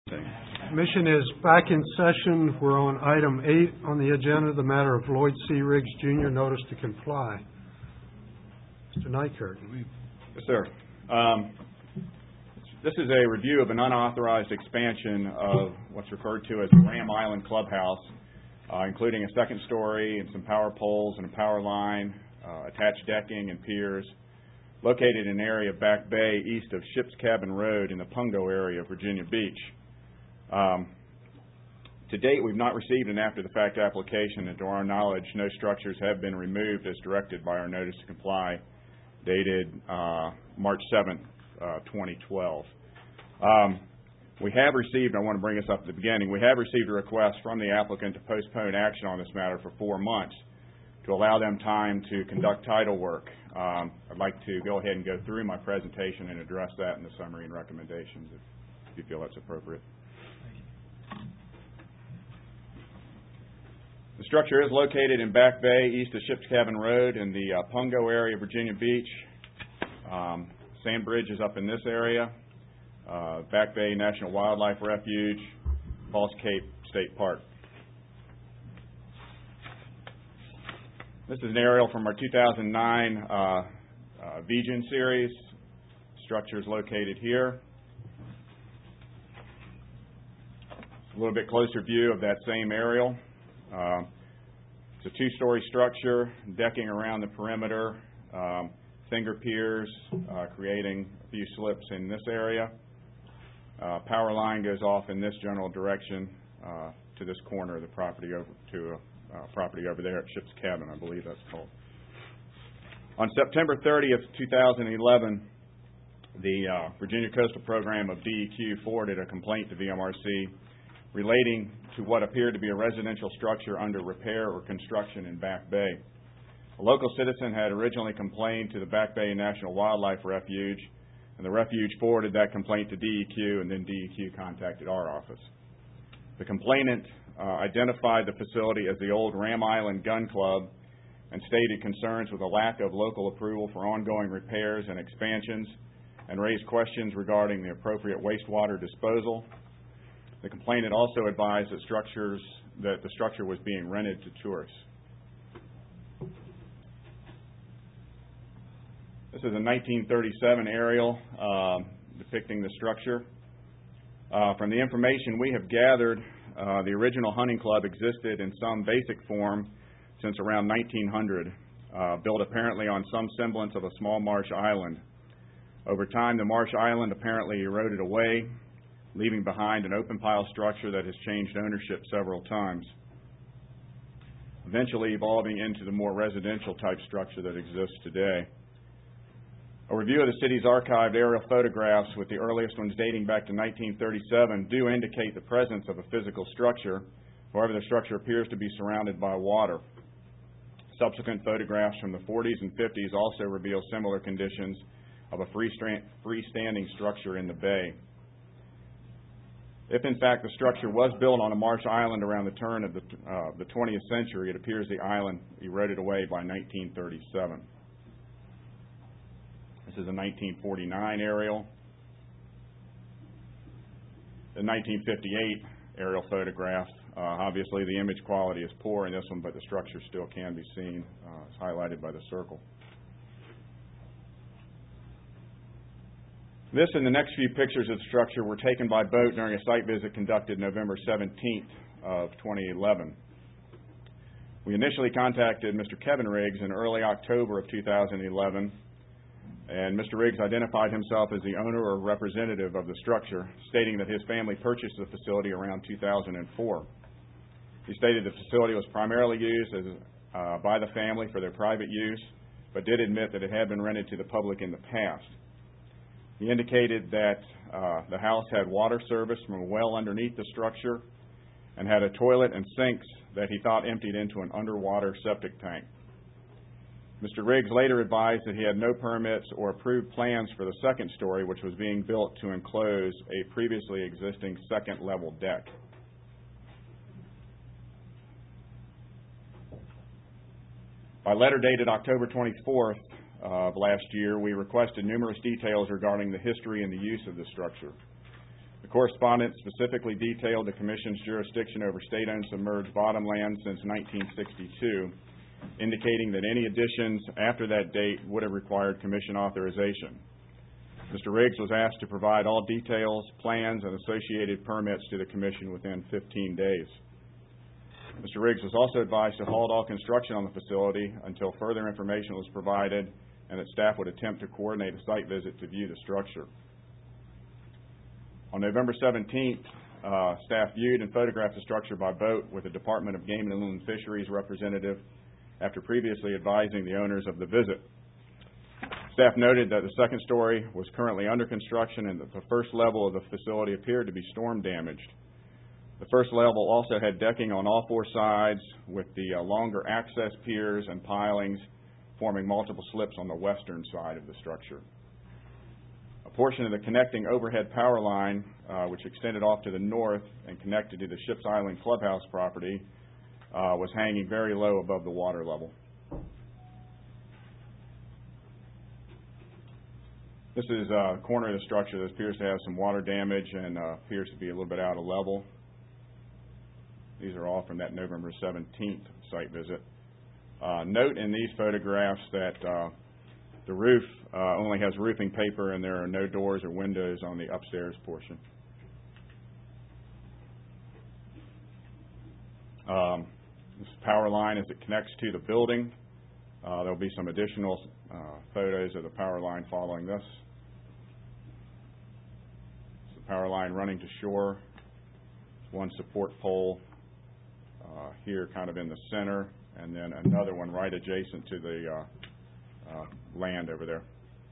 Commission is back in session. We're on item 8 on the agenda, the matter of Lloyd C. Riggs, Jr. notice to comply. Mr. Nykirk. Yes, sir. This is a review of an unauthorized expansion of what's referred to as the Ram Island Clubhouse, including a second story and some power poles and a power line, attached decking and piers, located in an area of Back Bay east of Ship's Cabin Road in the Pungo area of Virginia Beach. To date, we've not received an after-the-fact application, and to our knowledge, no structures have been removed as directed by our notice to comply, dated March 7th, 2012. We have received, I want to bring us up at the beginning, we have received a request from the applicant to postpone action on this matter for 4 months to allow them time to conduct title work. I'd like to go ahead and go through my presentation and address that in the summary and recommendations if you feel that's appropriate. The structure is located in Back Bay, east of Ship's Cabin Road in the Pungo area of Virginia Beach. Sand Bridge is up in this area. Back Bay National Wildlife Refuge, Falls Cape State Park. This is an aerial from our 2009 VGen series. Structure is located here. A little bit closer view of that same aerial. It's a 2-story structure, decking around the perimeter, finger piers, creating a few slips in this area. Power line goes off in this general direction to this corner of the property over to property over there at Ship's Cabin, I believe that's called. On September 30th, 2011, the Virginia Coastal Program of DEQ forwarded a complaint to VMRC relating to what appeared to be a residential structure under repair or construction in Back Bay. A local citizen had originally complained to the Back Bay National Wildlife Refuge, and the refuge forwarded that complaint to DEQ, and then DEQ contacted our office. The complainant identified the facility as the old Ram Island Gun Club and stated concerns with a lack of local approval for ongoing repairs and expansions, and raised questions regarding the appropriate wastewater disposal. The complainant also advised that the structure was being rented to tourists. This is a 1937 aerial depicting the structure. From the information we have gathered, the original hunting club existed in some basic form since around 1900, built apparently on some semblance of a small marsh island. Over time, the marsh island apparently eroded away, leaving behind an open pile structure that has changed ownership several times, eventually evolving into the more residential type structure that exists today. A review of the city's archived aerial photographs, with the earliest ones dating back to 1937, do indicate the presence of a physical structure. However, the structure appears to be surrounded by water. Subsequent photographs from the 40s and 50s also reveal similar conditions of a freestanding structure in the bay. If, in fact, the structure was built on a marsh island around the turn of the 20th century, it appears the island eroded away by 1937. This is a 1949 aerial. The 1958 aerial photograph. Obviously, the image quality is poor in this one, but the structure still can be seen. It's highlighted by the circle. This and the next few pictures of the structure were taken by boat during a site visit conducted November 17th of 2011. We initially contacted Mr. Kevin Riggs in early October of 2011, and Mr. Riggs identified himself as the owner or representative of the structure, stating that his family purchased the facility around 2004. He stated the facility was primarily used by the family for their private use, but did admit that it had been rented to the public in the past. He indicated that the house had water service from a well underneath the structure and had a toilet and sinks that he thought emptied into an underwater septic tank. Mr. Riggs later advised that he had no permits or approved plans for the second story, which was being built to enclose a previously existing second-level deck. By letter dated October 24th of last year, we requested numerous details regarding the history and the use of the structure. The correspondence specifically detailed the Commission's jurisdiction over state-owned submerged bottomland since 1962, indicating that any additions after that date would have required Commission authorization. Mr. Riggs was asked to provide all details, plans, and associated permits to the Commission within 15 days. Mr. Riggs was also advised to halt all construction on the facility until further information was provided and that staff would attempt to coordinate a site visit to view the structure. On November 17th, staff viewed and photographed the structure by boat with a Department of Game and Inland Fisheries representative after previously advising the owners of the visit. Staff noted that the second story was currently under construction and that the first level of the facility appeared to be storm damaged. The first level also had decking on all four sides with the longer access piers and pilings forming multiple slips on the western side of the structure. A portion of the connecting overhead power line, which extended off to the north and connected to the Ships Island clubhouse property, was hanging very low above the water level. This is a corner of the structure that appears to have some water damage and appears to be a little bit out of level. These are all from that November 17th site visit. Note in these photographs that the roof only has roofing paper and there are no doors or windows on the upstairs portion. This power line as it connects to the building. There will be some additional photos of the power line following this. It's the power line running to shore. One support pole here kind of in the center, and then another one right adjacent to the land over there.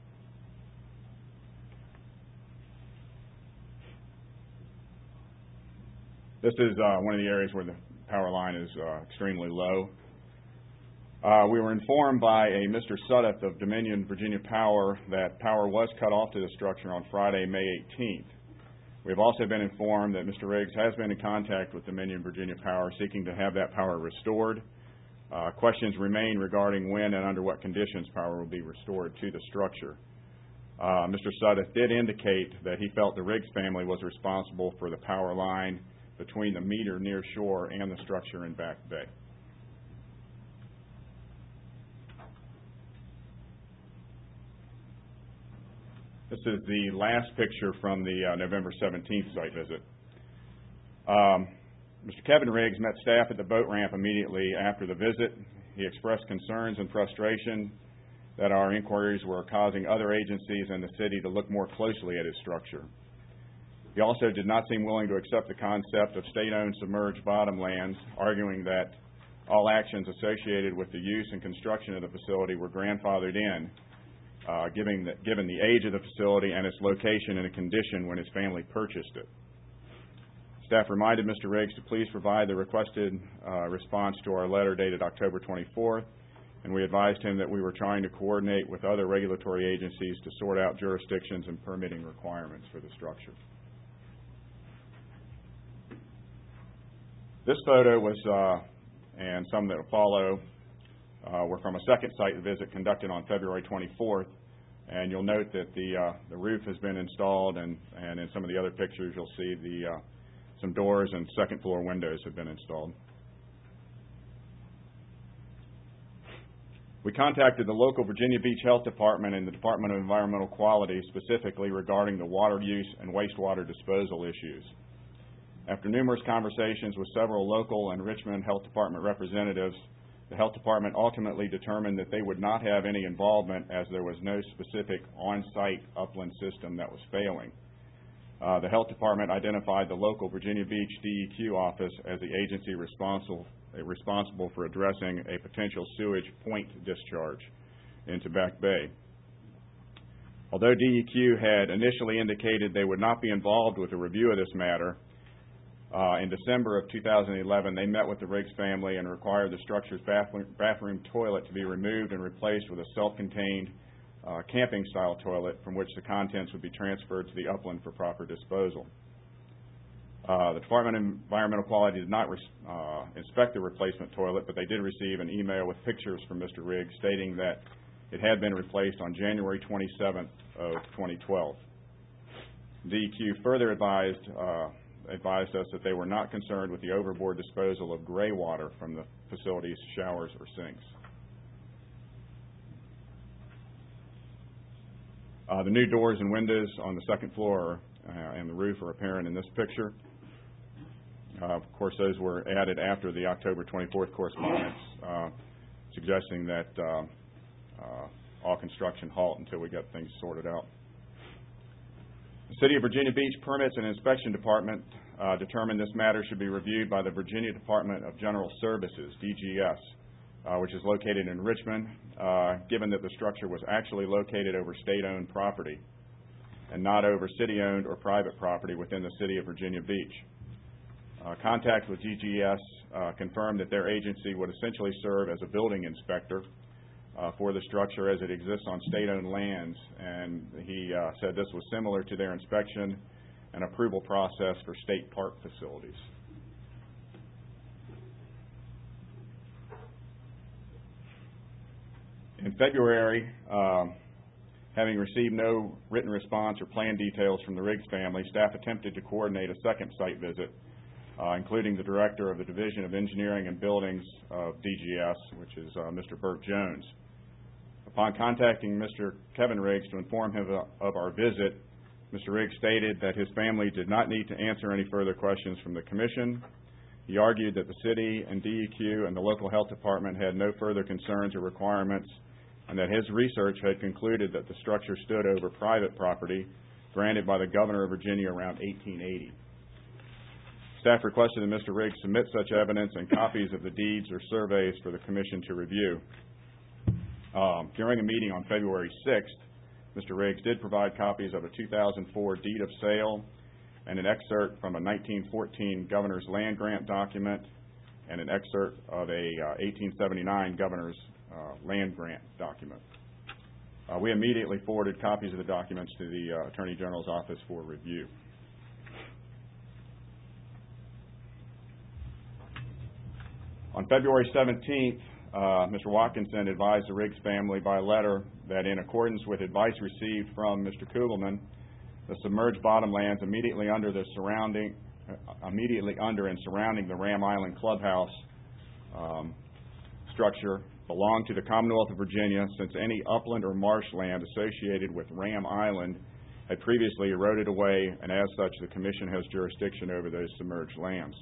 This is one of the areas where the power line is extremely low. We were informed by a Mr. Suddeth of Dominion Virginia Power that power was cut off to the structure on Friday, May 18th. We have also been informed that Mr. Riggs has been in contact with Dominion Virginia Power seeking to have that power restored. Questions remain regarding when and under what conditions power will be restored to the structure. Mr. Suddeth did indicate that he felt the Riggs family was responsible for the power line between the meter near shore and the structure in Back Bay. This is the last picture from the November 17th site visit. Mr. Kevin Riggs met staff at the boat ramp immediately after the visit. He expressed concerns and frustration that our inquiries were causing other agencies in the city to look more closely at his structure. He also did not seem willing to accept the concept of state-owned submerged bottomlands, arguing that all actions associated with the use and construction of the facility were grandfathered in, given the age of the facility and its location in a condition when his family purchased it. Staff reminded Mr. Riggs to please provide the requested response to our letter dated October 24th, and we advised him that we were trying to coordinate with other regulatory agencies to sort out jurisdictions and permitting requirements for the structure. This photo was, and some that will follow, were from a second site visit conducted on February 24th, and you'll note that the roof has been installed, and in some of the other pictures you'll see some doors and second floor windows have been installed. We contacted the local Virginia Beach Health Department and the Department of Environmental Quality specifically regarding the water use and wastewater disposal issues. After numerous conversations with several local and Richmond Health Department representatives, the Health Department ultimately determined that they would not have any involvement as there was no specific on-site upland system that was failing. The Health Department identified the local Virginia Beach DEQ office as the agency responsible for addressing a potential sewage point discharge into Back Bay. Although DEQ had initially indicated they would not be involved with a review of this matter, in December of 2011, they met with the Riggs family and required the structure's bathroom toilet to be removed and replaced with a self-contained camping-style toilet from which the contents would be transferred to the upland for proper disposal. The Department of Environmental Quality did not inspect the replacement toilet, but they did receive an email with pictures from Mr. Riggs stating that it had been replaced on January 27th of 2012. DEQ further advised us that they were not concerned with the overboard disposal of gray water from the facility's showers or sinks. The new doors and windows on the second floor and the roof are apparent in this picture. Of course, those were added after the October 24th correspondence suggesting that all construction halt until we get things sorted out. The City of Virginia Beach Permits and Inspection Department determined this matter should be reviewed by the Virginia Department of General Services, DGS, which is located in Richmond, given that the structure was actually located over state-owned property and not over city-owned or private property within the City of Virginia Beach. Contact with DGS confirmed that their agency would essentially serve as a building inspector for the structure as it exists on state-owned lands, and he said this was similar to their inspection and approval process for state park facilities. In February, having received no written response or plan details from the Riggs family, staff attempted to coordinate a second site visit, including the director of the Division of Engineering and Buildings of DGS, which is Mr. Burt Jones. Upon contacting Mr. Kevin Riggs to inform him of our visit, Mr. Riggs stated that his family did not need to answer any further questions from the Commission. He argued that the city and DEQ and the local health department had no further concerns or requirements, and that his research had concluded that the structure stood over private property granted by the Governor of Virginia around 1880. Staff requested that Mr. Riggs submit such evidence and copies of the deeds or surveys for the Commission to review. During a meeting on February 6th, Mr. Riggs did provide copies of a 2004 deed of sale and an excerpt from a 1914 Governor's Land Grant document and an excerpt of a 1879 Governor's Land Grant document. We immediately forwarded copies of the documents to the Attorney General's office for review. On February 17th, Mr. Watkinson advised the Riggs family by letter that in accordance with advice received from Mr. Kugelman, the submerged bottomlands immediately under and surrounding the Ram Island Clubhouse structure belong to the Commonwealth of Virginia, since any upland or marshland associated with Ram Island had previously eroded away, and as such the Commission has jurisdiction over those submerged lands.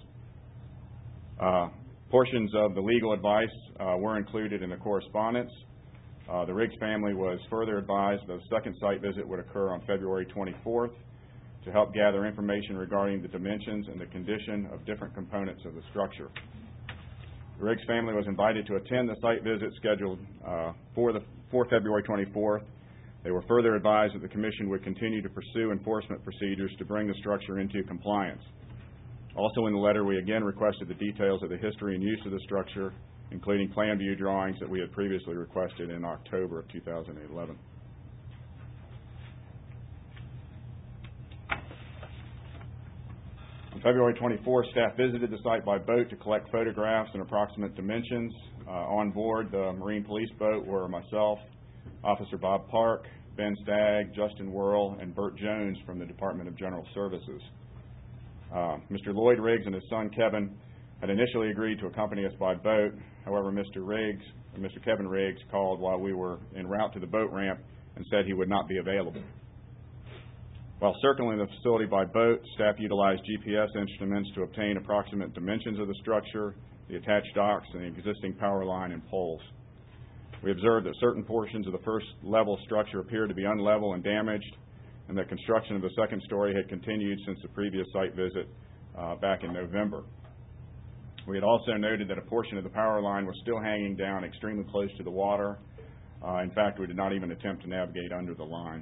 Portions of the legal advice were included in the correspondence. The Riggs family was further advised that a second site visit would occur on February 24th to help gather information regarding the dimensions and the condition of different components of the structure. The Riggs family was invited to attend the site visit scheduled for February 24th. They were further advised that the Commission would continue to pursue enforcement procedures to bring the structure into compliance. Also in the letter, we again requested the details of the history and use of the structure, including plan view drawings that we had previously requested in October of 2011. On February 24th, staff visited the site by boat to collect photographs and approximate dimensions. On board the Marine Police boat were myself, Officer Bob Park, Ben Stagg, Justin Worrell, and Burt Jones from the Department of General Services. Mr. Lloyd Riggs and his son Kevin had initially agreed to accompany us by boat. However, Mr. Kevin Riggs called while we were en route to the boat ramp and said he would not be available. While circling the facility by boat, staff utilized GPS instruments to obtain approximate dimensions of the structure, the attached docks, and the existing power line and poles. We observed that certain portions of the first level structure appeared to be unlevel and damaged, and that construction of the second story had continued since the previous site visit back in November. We had also noted that a portion of the power line was still hanging down extremely close to the water. In fact, we did not even attempt to navigate under the line.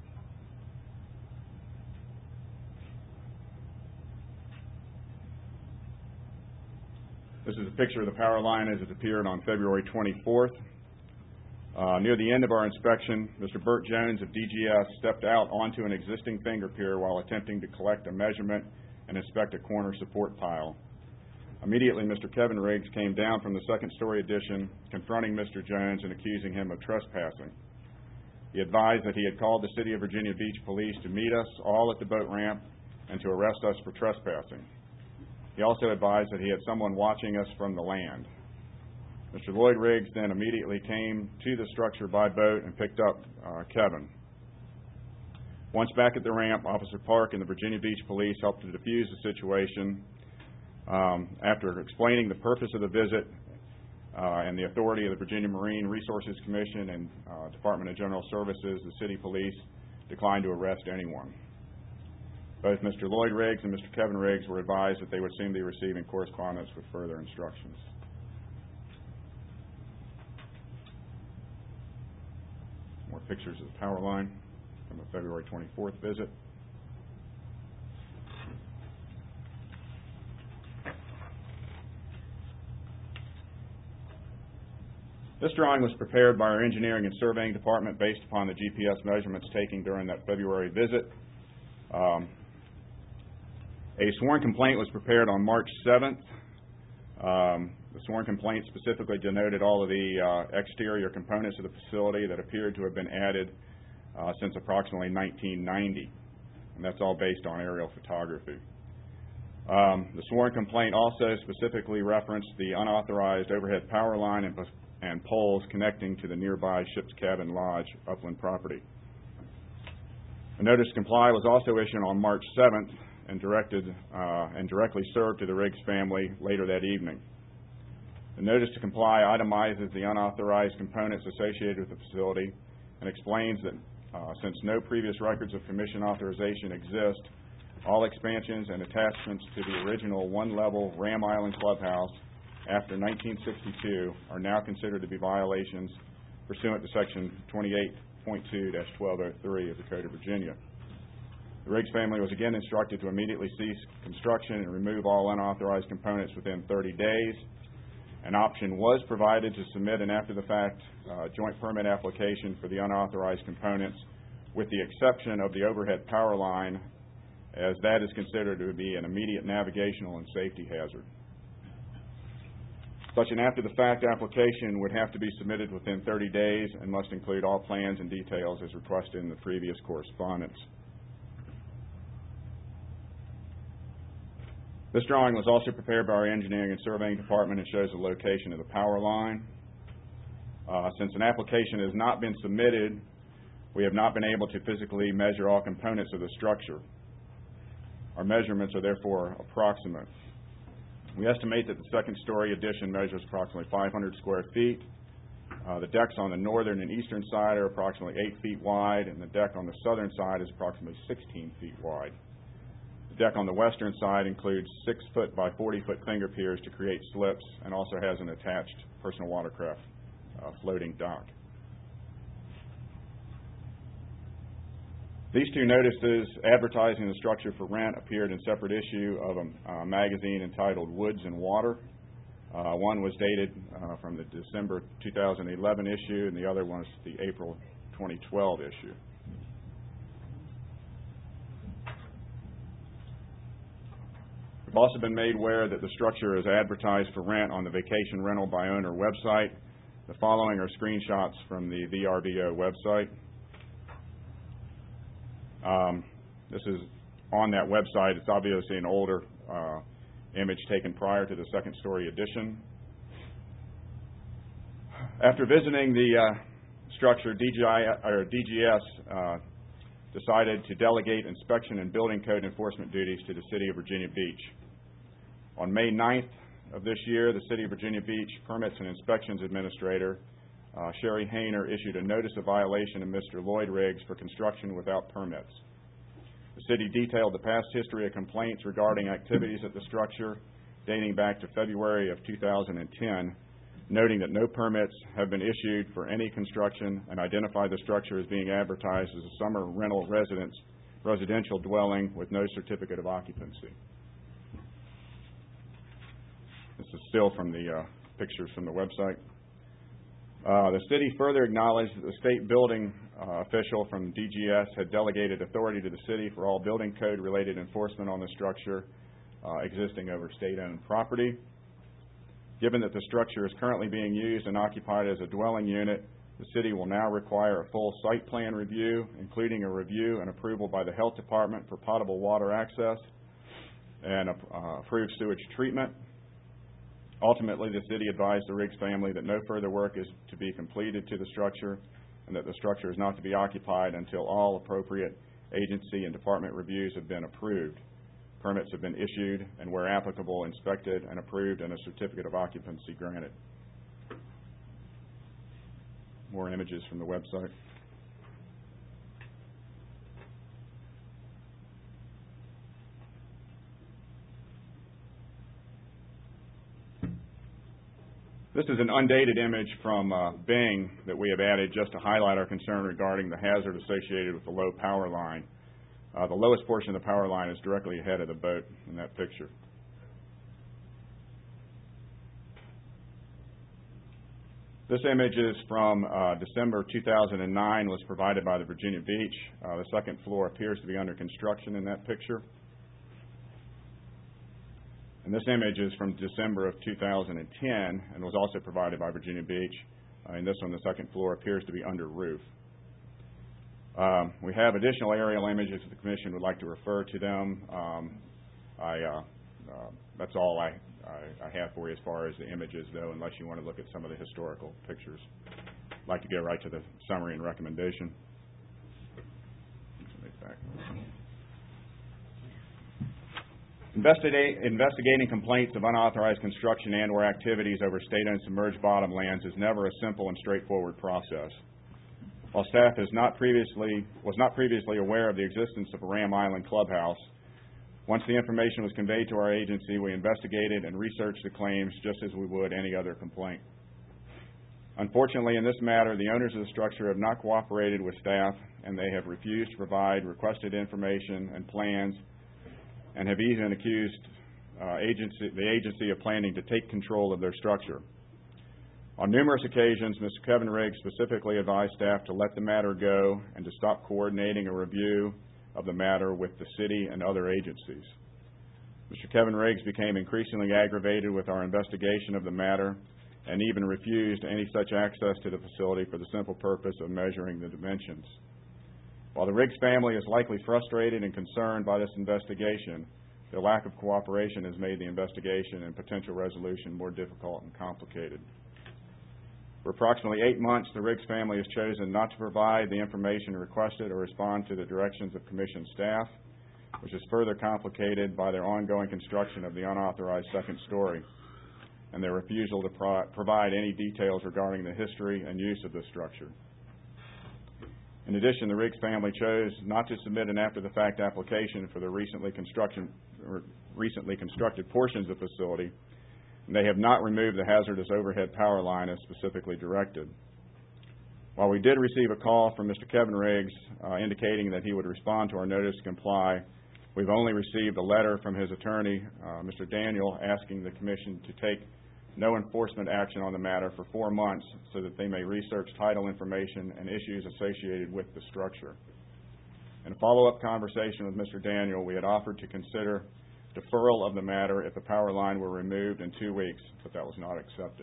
This is a picture of the power line as it appeared on February 24th. Near the end of our inspection, Mr. Burt Jones of DGS stepped out onto an existing finger pier while attempting to collect a measurement and inspect a corner support pile. Immediately, Mr. Kevin Riggs came down from the second story addition, confronting Mr. Jones and accusing him of trespassing. He advised that he had called the City of Virginia Beach Police to meet us all at the boat ramp and to arrest us for trespassing. He also advised that he had someone watching us from the land. Mr. Lloyd Riggs then immediately came to the structure by boat and picked up Kevin. Once back at the ramp, Officer Park and the Virginia Beach Police helped to defuse the situation. After explaining the purpose of the visit and the authority of the Virginia Marine Resources Commission and Department of General Services, the city police declined to arrest anyone. Both Mr. Lloyd Riggs and Mr. Kevin Riggs were advised that they would soon be receiving correspondence with further instructions. More pictures of the power line from a February 24th visit. This drawing was prepared by our engineering and surveying department based upon the GPS measurements taken during that February visit. A sworn complaint was prepared on March 7th. The sworn complaint specifically denoted all of the exterior components of the facility that appeared to have been added since approximately 1990, and that's all based on aerial photography. The sworn complaint also specifically referenced the unauthorized overhead power line and poles connecting to the nearby Ship's Cabin Lodge upland property. A notice to comply was also issued on March 7th and directly served to the Riggs family later that evening. The notice to comply itemizes the unauthorized components associated with the facility and explains that since no previous records of commission authorization exist, all expansions and attachments to the original one-level Ram Island clubhouse after 1962 are now considered to be violations pursuant to Section 28.2-1203 of the Code of Virginia. The Riggs family was again instructed to immediately cease construction and remove all unauthorized components within 30 days. An option was provided to submit an after-the-fact joint permit application for the unauthorized components, with the exception of the overhead power line, as that is considered to be an immediate navigational and safety hazard. Such an after-the-fact application would have to be submitted within 30 days and must include all plans and details as requested in the previous correspondence. This drawing was also prepared by our engineering and surveying department and shows the location of the power line. Since an application has not been submitted, we have not been able to physically measure all components of the structure. Our measurements are therefore approximate. We estimate that the second-story addition measures approximately 500 square feet. The decks on the northern and eastern side are approximately 8 feet wide, and the deck on the southern side is approximately 16 feet wide. The deck on the western side includes 6-foot by 40-foot finger piers to create slips and also has an attached personal watercraft floating dock. These two notices advertising the structure for rent appeared in separate issue of a magazine entitled Woods and Water. One was dated from the December 2011 issue, and the other one was the April 2012 issue. We've also been made aware that the structure is advertised for rent on the Vacation Rental by Owner website. The following are screenshots from the VRBO website. This is on that website. It's obviously an older image taken prior to the second-story addition. After visiting the structure, DGS decided to delegate inspection and building code enforcement duties to the City of Virginia Beach. On May 9th of this year, the City of Virginia Beach Permits and Inspections Administrator, Sherry Hayner, issued a notice of violation of Mr. Lloyd Riggs for construction without permits. The city detailed the past history of complaints regarding activities at the structure dating back to February of 2010, noting that no permits have been issued for any construction, and identified the structure as being advertised as a summer rental residential dwelling with no certificate of occupancy. This is still from the pictures from the website. The city further acknowledged that the state building official from DGS had delegated authority to the city for all building code-related enforcement on the structure existing over state-owned property. Given that the structure is currently being used and occupied as a dwelling unit, The city will now require a full site plan review, including a review and approval by the Health Department for potable water access and approved sewage treatment. Ultimately, the city advised the Riggs family that no further work is to be completed to the structure and that the structure is not to be occupied until all appropriate agency and department reviews have been approved. Permits have been issued and, where applicable, inspected and approved, and a certificate of occupancy granted. More images from the website. This is an undated image from Bing that we have added just to highlight our concern regarding the hazard associated with the low power line. The lowest portion of the power line is directly ahead of the boat in that picture. This image is from December 2009, was provided by the Virginia Beach. The second floor appears to be under construction in that picture. And this image is from December of 2010 and was also provided by Virginia Beach. And this one, the second floor, appears to be under roof. We have additional aerial images if the Commission would like to refer to them. That's all I have for you as far as the images, though, unless you want to look at some of the historical pictures. I'd like to go right to the summary and recommendation. Investigating complaints of unauthorized construction and/or activities over state-owned submerged bottom lands is never a simple and straightforward process. While staff was not previously aware of the existence of a Ram Island clubhouse, once the information was conveyed to our agency, we investigated and researched the claims just as we would any other complaint. Unfortunately, in this matter, the owners of the structure have not cooperated with staff, and they have refused to provide requested information and plans, and have even accused the agency of planning to take control of their structure. On numerous occasions, Mr. Kevin Riggs specifically advised staff to let the matter go and to stop coordinating a review of the matter with the city and other agencies. Mr. Kevin Riggs became increasingly aggravated with our investigation of the matter and even refused any such access to the facility for the simple purpose of measuring the dimensions. While the Riggs family is likely frustrated and concerned by this investigation, their lack of cooperation has made the investigation and potential resolution more difficult and complicated. For approximately 8 months, the Riggs family has chosen not to provide the information requested or respond to the directions of Commission staff, which is further complicated by their ongoing construction of the unauthorized second story and their refusal to provide any details regarding the history and use of the structure. In addition, the Riggs family chose not to submit an after-the-fact application for the recently constructed portions of the facility, and they have not removed the hazardous overhead power line as specifically directed. While we did receive a call from Mr. Kevin Riggs indicating that he would respond to our notice to comply, we've only received a letter from his attorney, Mr. Daniel, asking the Commission to take no enforcement action on the matter for 4 months so that they may research title information and issues associated with the structure. In a follow-up conversation with Mr. Daniel, we had offered to consider deferral of the matter if the power line were removed in 2 weeks, but that was not accepted.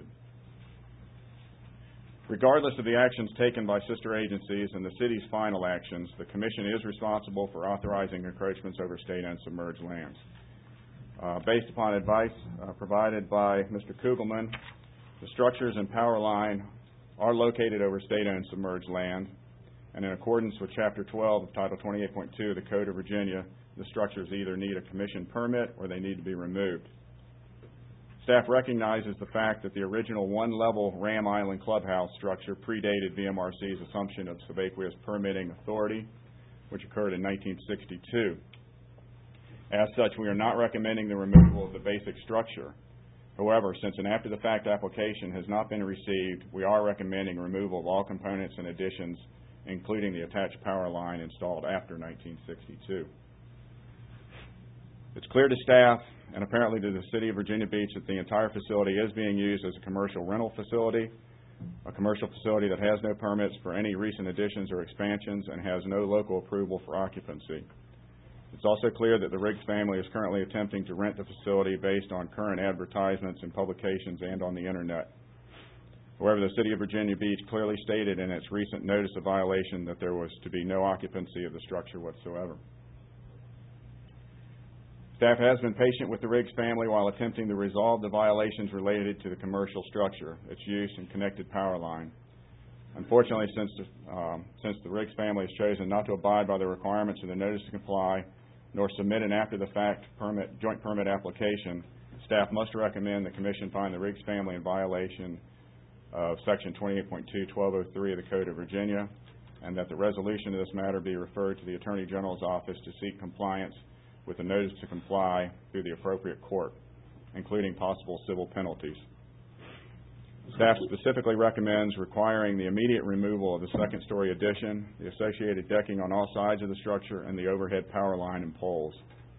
Regardless of the actions taken by sister agencies and the city's final actions, the Commission is responsible for authorizing encroachments over state-owned submerged lands. Based upon advice provided by Mr. Kugelman, the structures and power line are located over state-owned submerged land, and in accordance with Chapter 12 of Title 28.2 of the Code of Virginia, the structures either need a Commission permit or they need to be removed. Staff recognizes the fact that the original one-level Ram Island clubhouse structure predated VMRC's assumption of subaqueous permitting authority, which occurred in 1962. As such, we are not recommending the removal of the basic structure. However, since an after-the-fact application has not been received, we are recommending removal of all components and additions, including the attached power line installed after 1962. It's clear to staff and apparently to the City of Virginia Beach that the entire facility is being used as a commercial rental facility, a commercial facility that has no permits for any recent additions or expansions and has no local approval for occupancy. It's also clear that the Riggs family is currently attempting to rent the facility based on current advertisements in publications and on the Internet. However, the City of Virginia Beach clearly stated in its recent notice of violation that there was to be no occupancy of the structure whatsoever. Staff has been patient with the Riggs family while attempting to resolve the violations related to the commercial structure, its use, and connected power line. Unfortunately, since the Riggs family has chosen not to abide by the requirements of the notice to comply, nor submit an after-the-fact joint permit application, staff must recommend the Commission find the Riggs family in violation of Section 28.2-1203 of the Code of Virginia, and that the resolution of this matter be referred to the Attorney General's office to seek compliance with the notice to comply through the appropriate court, including possible civil penalties. Staff specifically recommends requiring the immediate removal of the second-story addition, the associated decking on all sides of the structure, and the overhead power line and poles.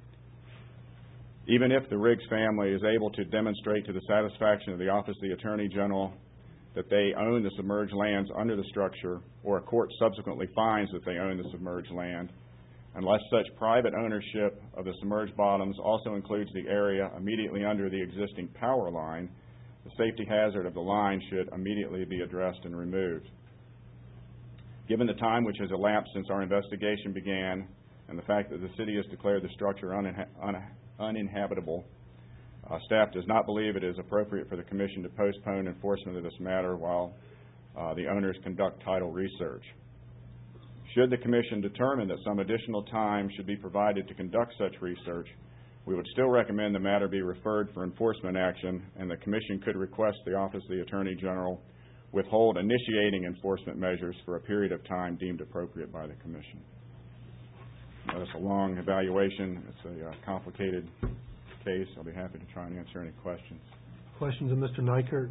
Even if the Riggs family is able to demonstrate to the satisfaction of the Office of the Attorney General that they own the submerged lands under the structure, or a court subsequently finds that they own the submerged land, unless such private ownership of the submerged bottoms also includes the area immediately under the existing power line, the safety hazard of the line should immediately be addressed and removed. Given the time which has elapsed since our investigation began and the fact that the city has declared the structure uninhabitable, staff does not believe it is appropriate for the Commission to postpone enforcement of this matter while the owners conduct title research. Should the Commission determine that some additional time should be provided to conduct such research, we would still recommend the matter be referred for enforcement action, and the Commission could request the Office of the Attorney General withhold initiating enforcement measures for a period of time deemed appropriate by the Commission. Now, it's a long evaluation. It's a complicated case. I'll be happy to try and answer any questions. Questions of Mr. Nykert?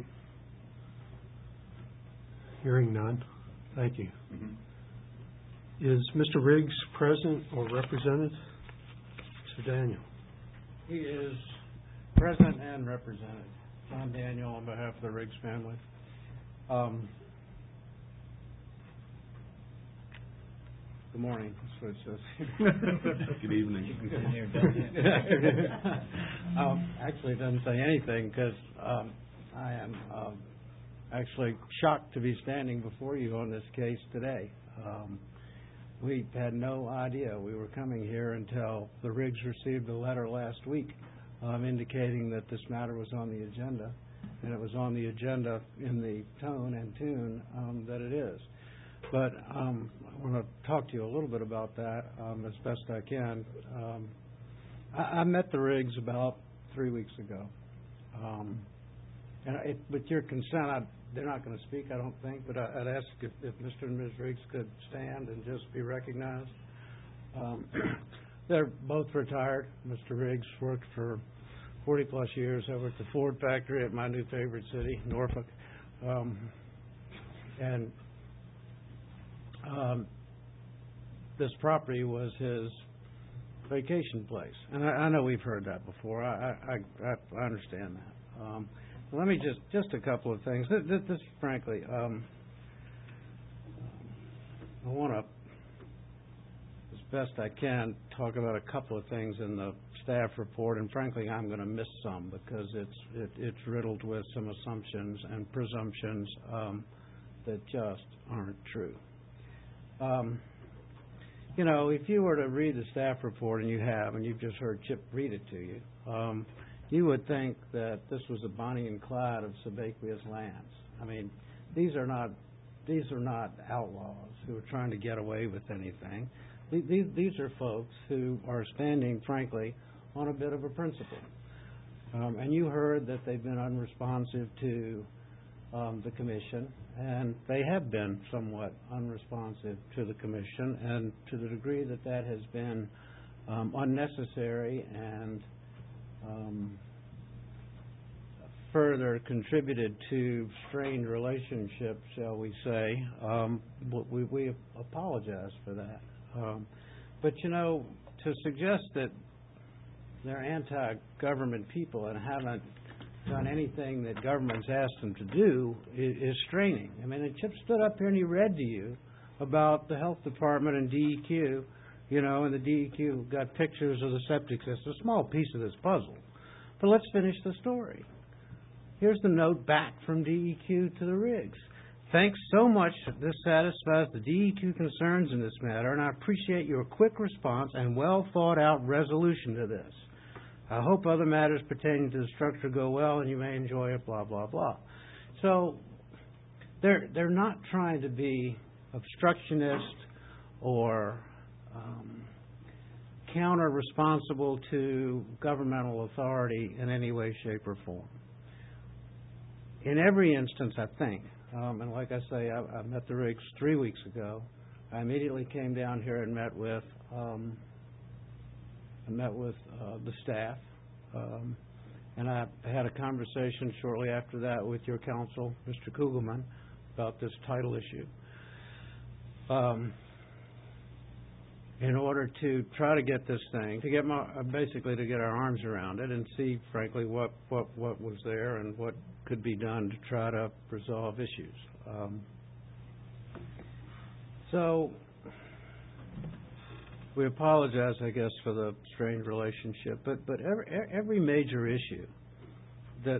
Hearing none. Thank you. Is Mr. Riggs present or represented? Mr. Daniel. He is present and represented. John Daniel on behalf of the Riggs family. Good morning. That's what it says. Good evening. Actually, it doesn't say anything because I am actually shocked to be standing before you on this case today. We had no idea we were coming here until the Riggs received a letter last week indicating that this matter was on the agenda, and it was on the agenda in the tone and tune that it is. But I want to talk to you a little bit about that as best I can. I met the Riggs about 3 weeks ago. And with your consent, they're not going to speak, I don't think, but I'd ask if Mr. and Ms. Riggs could stand and just be recognized. They're both retired. Mr. Riggs worked for 40-plus years over at the Ford factory at my new favorite city, Norfolk. This property was his vacation place. And I know we've heard that before. I understand that. Let me just a couple of things. This frankly, I want to, as best I can, talk about a couple of things in the staff report, and frankly, I'm going to miss some because it's riddled with some assumptions and presumptions that just aren't true. You know, if you were to read the staff report, and you have, and you've just heard Chip read it to you, you would think that this was a Bonnie and Clyde of subaqueous lands. I mean, these are not outlaws who are trying to get away with anything. These are folks who are standing, frankly, on a bit of a principle. And you heard that they've been unresponsive to the Commission, and they have been somewhat unresponsive to the Commission, and to the degree that that has been unnecessary and further contributed to strained relationships, shall we say, we apologize for that. But, you know, to suggest that they're anti-government people and haven't done anything that government's asked them to do is straining. I mean, Chip stood up here and he read to you about the health department and DEQ, you know, and the DEQ got pictures of the septic system, a small piece of this puzzle. But let's finish the story. Here's the note back from DEQ to the Riggs. Thanks so much. This satisfies the DEQ concerns in this matter, and I appreciate your quick response and well-thought-out resolution to this. I hope other matters pertaining to the structure go well and you may enjoy it, blah, blah, blah. So they're not trying to be obstructionist or counter-responsible to governmental authority in any way, shape, or form. In every instance, I think, and like I say, I met the Riggs 3 weeks ago. I immediately came down here and met with the staff, and I had a conversation shortly after that with your counsel, Mr. Kugelman, about this title issue. In order to try to get this thing, to get basically to get our arms around it and see, frankly, what was there and what could be done to try to resolve issues. So we apologize, I guess, for the strained relationship, but every major issue that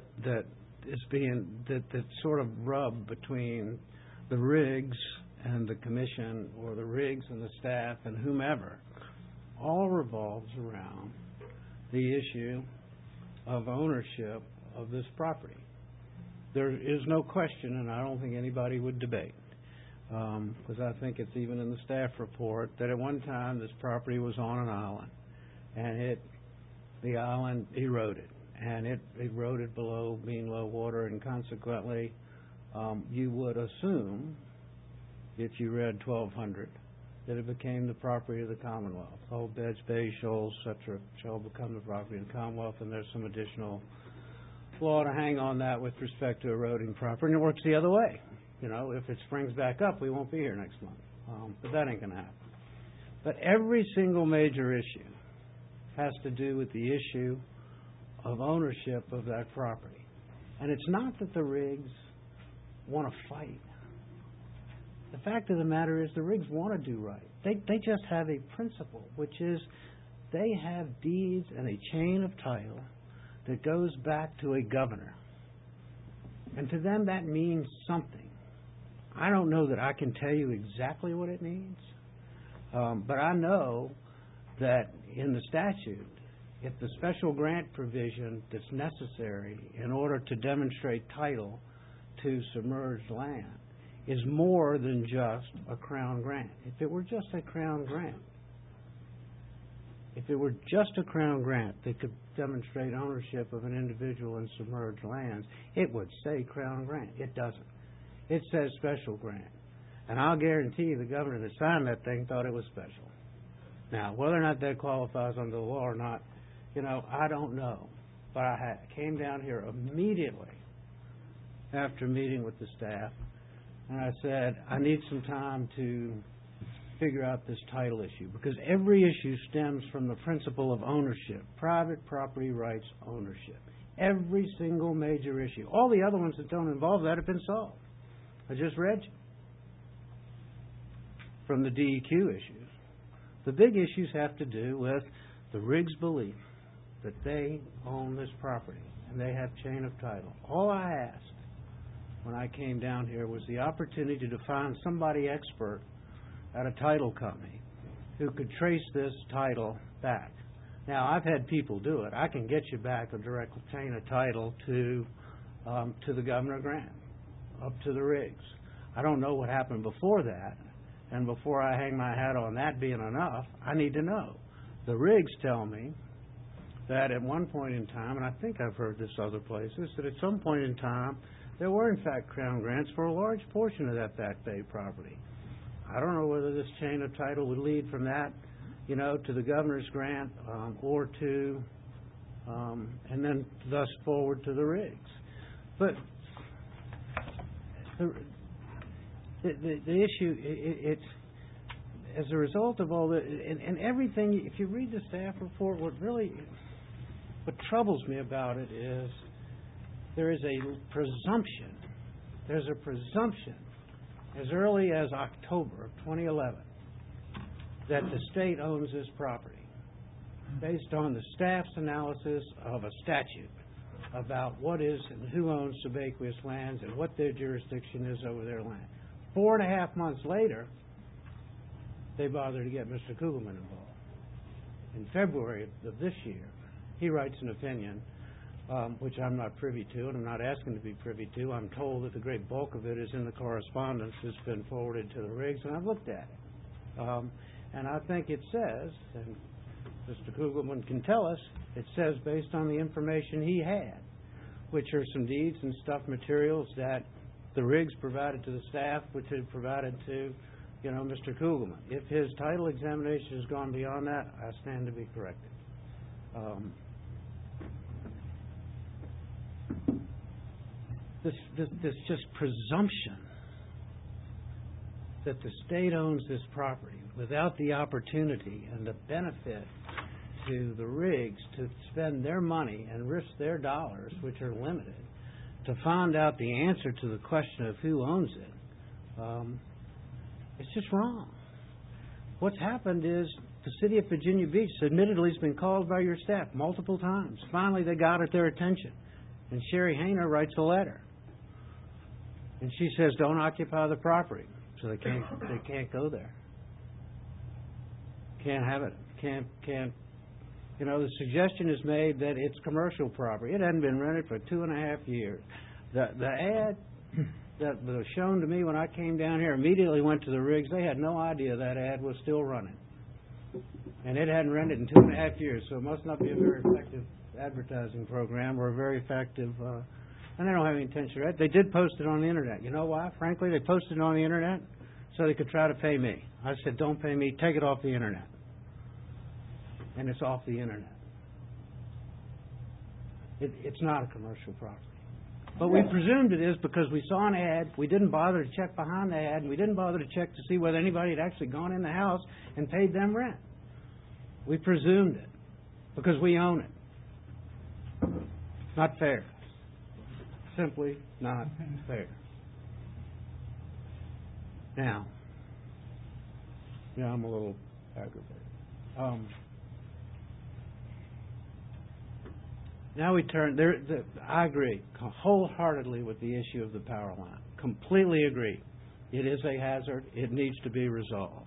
sort of rubbed between the Riggs and the commission, or the Riggs and the staff and whomever, all revolves around the issue of ownership of this property. There is no question, and I don't think anybody would debate, because I think it's even in the staff report, that at one time this property was on an island, and the island eroded, and it eroded below mean low water, and consequently you would assume, if you read 1200, that it became the property of the Commonwealth. All beds, bays, shoals, etc. shall become the property of the Commonwealth, and there's some additional law to hang on that with respect to eroding property, and it works the other way. You know, if it springs back up, we won't be here next month. But that ain't going to happen. But every single major issue has to do with the issue of ownership of that property. And it's not that the Riggs want to fight. The fact of the matter is the Riggs want to do right. They just have a principle, which is they have deeds and a chain of title that goes back to a governor. And to them that means something. I don't know that I can tell you exactly what it means, but I know that in the statute, if the special grant provision that's necessary in order to demonstrate title to submerged land is more than just a Crown grant. If it were just a Crown grant, that could demonstrate ownership of an individual in submerged lands, it would say Crown grant. It doesn't. It says special grant. And I'll guarantee you the governor that signed that thing thought it was special. Now, whether or not that qualifies under the law or not, I don't know. But I came down here immediately after meeting with the staff, and I said, I need some time to figure out this title issue, because every issue stems from the principle of ownership, private property rights ownership. Every single major issue. All the other ones that don't involve that have been solved. I just read you from the DEQ issues. The big issues have to do with the Riggs' belief that they own this property and they have chain of title. All I asked when I came down here was the opportunity to find somebody expert at a title company who could trace this title back. Now, I've had people do it. I can get you back a direct chain of title to the Governor Grant, up to the Riggs. I don't know what happened before that, and before I hang my hat on that being enough, I need to know. The Riggs tell me that at one point in time, and I think I've heard this other places, that at some point in time there were in fact Crown grants for a large portion of that Back Bay property. I don't know whether this chain of title would lead from that, to the Governor's grant, or to, and then thus forward to the Riggs. But the issue, it's as a result of all the, and everything, if you read the staff report, what troubles me about it is there is a presumption. There's a presumption as early as October of 2011 that the state owns this property based on the staff's analysis of a statute. about what is and who owns Sebaqueous lands and what their jurisdiction is over their land. 4.5 months later, they bothered to get Mr. Kugelman involved. In February of this year, he writes an opinion, which I'm not privy to, and I'm not asking to be privy to. I'm told that the great bulk of it is in the correspondence that's been forwarded to the Riggs, and I've looked at it. And I think it says, and Mr. Kugelman can tell us, it says based on the information he had, which are some deeds and stuff materials that the Riggs provided to the staff, which had provided to, Mr. Kugelman. If his title examination has gone beyond that, I stand to be corrected. This just presumption that the state owns this property without the opportunity and the benefit to the Riggs to spend their money and risk their dollars, which are limited, to find out the answer to the question of who owns it, it's just wrong. What's happened is the city of Virginia Beach admittedly has been called by your staff multiple times. Finally, they got at their attention. And Sherry Hayner writes a letter. And she says, don't occupy the property. So they can't go there. Can't have it. Can't. The suggestion is made that it's commercial property. It hadn't been rented for 2.5 years. The ad that was shown to me when I came down here immediately went to the Riggs. They had no idea that ad was still running. And it hadn't rented in 2.5 years, so it must not be a very effective advertising program or a very effective, and they don't have any intention of it. They did post it on the Internet. You know why? Frankly, they posted it on the Internet so they could try to pay me. I said, don't pay me, take it off the Internet. And it's off the Internet. It's not a commercial property. But we presumed it is because we saw an ad. We didn't bother to check behind the ad, and we didn't bother to check to see whether anybody had actually gone in the house and paid them rent. We presumed it because we own it. Not fair. Simply not fair. Now, I'm a little aggravated. Now we turn. I agree wholeheartedly with the issue of the power line. Completely agree. It is a hazard. It needs to be resolved.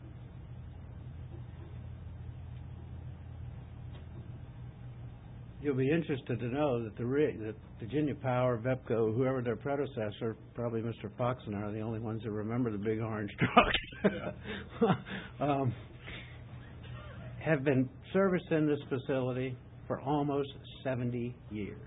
You'll be interested to know that that Virginia Power, VEPCO, whoever their predecessor, probably Mr. Fox and I are the only ones that remember the big orange truck, have been serviced in this facility for almost 70 years,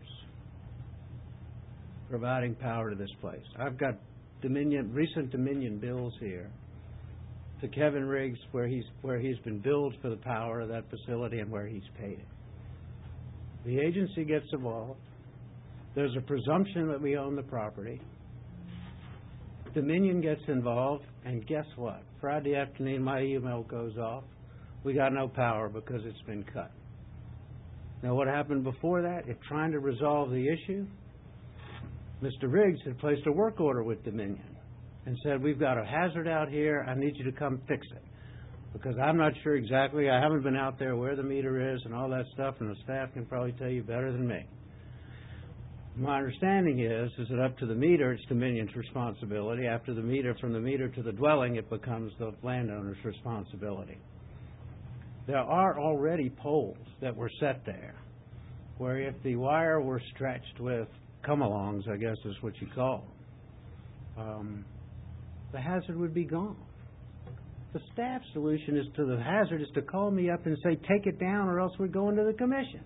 providing power to this place. I've got recent Dominion bills here to Kevin Riggs where he's been billed for the power of that facility and where he's paid it. The agency gets involved. There's a presumption that we own the property. Dominion gets involved, and guess what? Friday afternoon, my email goes off. We got no power because it's been cut. Now, what happened before that? If trying to resolve the issue, Mr. Riggs had placed a work order with Dominion and said, we've got a hazard out here. I need you to come fix it. Because I'm not sure exactly. I haven't been out there where the meter is and all that stuff, and the staff can probably tell you better than me. My understanding is that up to the meter, it's Dominion's responsibility. After the meter, from the meter to the dwelling, it becomes the landowner's responsibility. There are already poles that were set there where if the wire were stretched with come-alongs, I guess is what you call them, the hazard would be gone. The staff solution to the hazard is to call me up and say, take it down or else we're going to the commission.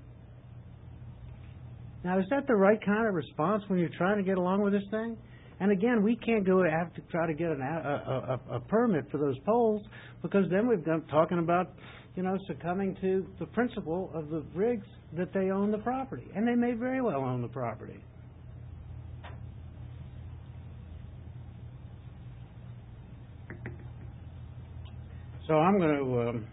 Now, is that the right kind of response when you're trying to get along with this thing? And again, we can't have to try to get a permit for those poles because then we've been talking about, succumbing to the principle of the Riggs that they own the property. And they may very well own the property. So I'm going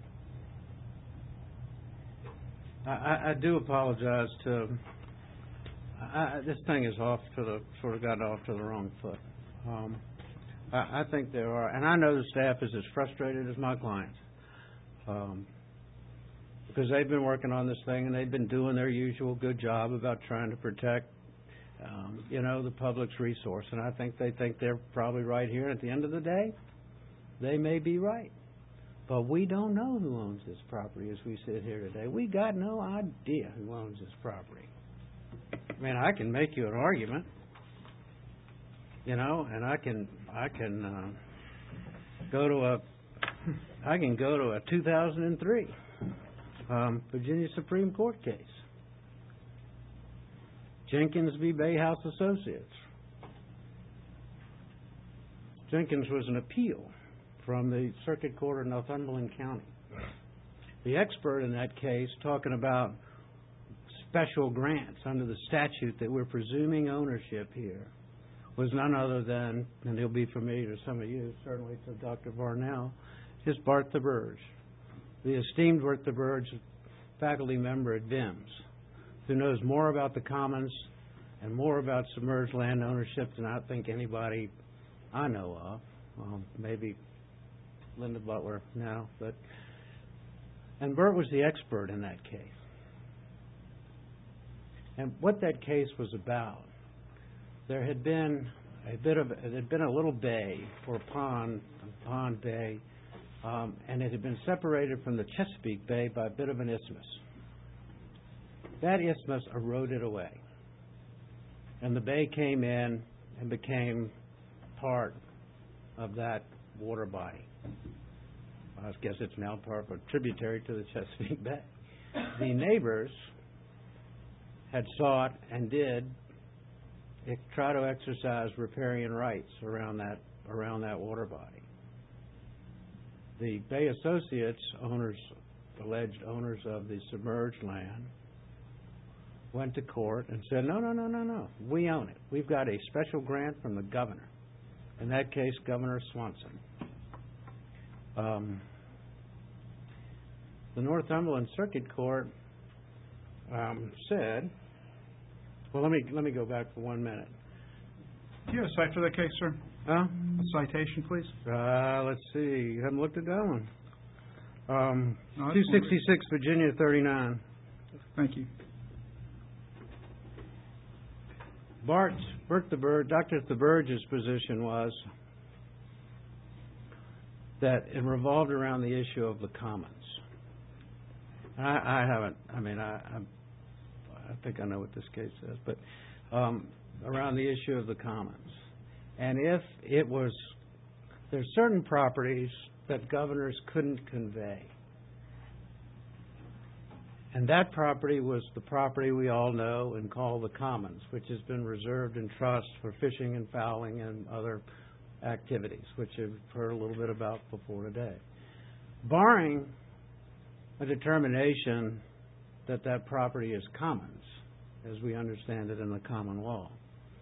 to, I do apologize to, this thing is sort of got off to the wrong foot. I think there are, and I know the staff is as frustrated as my clients. Because because they've been working on this thing and they've been doing their usual good job about trying to protect, the public's resource. And I think they think they're probably right here. And at the end of the day, they may be right. But we don't know who owns this property as we sit here today. We got no idea who owns this property. I mean, I can make you an argument, and I can go to a 2003 Virginia Supreme Court case, Jenkins v. Bay House Associates. Jenkins was an appeal from the Circuit Court of Northumberland County. The expert in that case, talking about special grants under the statute that we're presuming ownership here, was none other than, and he'll be familiar to some of you, certainly to Dr. Varnell, is Bart TheBurge, the esteemed Bart TheBurge, faculty member at VIMS, who knows more about the commons and more about submerged land ownership than I think anybody I know of. Well, maybe Linda Butler now, and Bert was the expert in that case. And what that case was about, there had been a little bay or a pond bay, and it had been separated from the Chesapeake Bay by a bit of an isthmus. That isthmus eroded away, and the bay came in and became part of that water body. I guess it's now part of a tributary to the Chesapeake Bay. The neighbors had sought and did try to exercise riparian rights around that water body. The Bay Associates, alleged owners of the submerged land, went to court and said, no, we own it. We've got a special grant from the governor. In that case, Governor Swanson. The Northumberland Circuit Court said, well, let me go back for 1 minute. Do you have a cite for that case, sir? Huh? A citation, please. Let's see. You haven't looked at that one. No, 266 Virginia 39. Thank you. Dr. TheBurge's position was that it revolved around the issue of the commons. I think I know what this case says, but around the issue of the commons. And if it was, there's certain properties that governors couldn't convey. And that property was the property we all know and call the commons, which has been reserved in trust for fishing and fowling and other activities, which you've heard a little bit about before today. Barring a determination that that property is commons, as we understand it in the common law,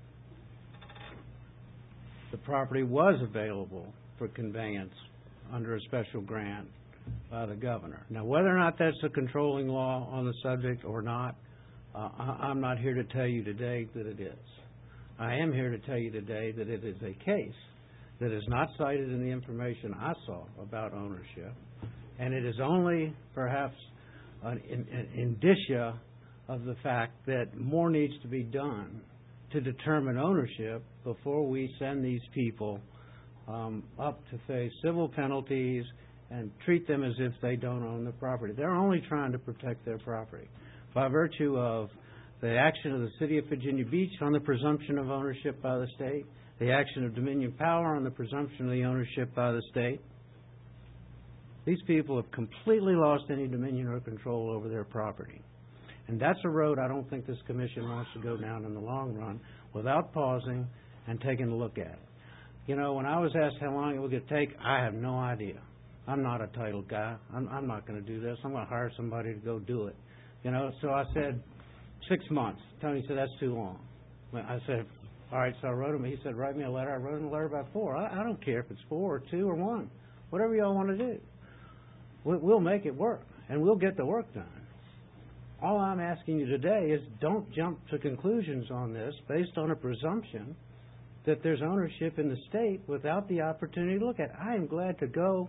the property was available for conveyance under a special grant by the governor. Now, whether or not that's a controlling law on the subject or not, I'm not here to tell you today that it is. I am here to tell you today that it is a case that is not cited in the information I saw about ownership, and it is only perhaps an indicia of the fact that more needs to be done to determine ownership before we send these people up to face civil penalties and treat them as if they don't own the property. They're only trying to protect their property by virtue of the action of the City of Virginia Beach on the presumption of ownership by the state, the action of Dominion Power on the presumption of the ownership by the state. These people have completely lost any dominion or control over their property. And that's a road I don't think this commission wants to go down in the long run without pausing and taking a look at it. You know, when I was asked how long it was going to take, I have no idea. I'm not a title guy. I'm not going to do this. I'm going to hire somebody to go do it. You know, so I said 6 months. Tony said, that's too long. I said, all right, so I wrote him. He said, write me a letter. I wrote him a letter about 4. I don't care if it's 4 or 2 or 1. Whatever y'all want to do. We'll make it work, and we'll get the work done. All I'm asking you today is don't jump to conclusions on this based on a presumption that there's ownership in the state without the opportunity to look at it. I am glad to go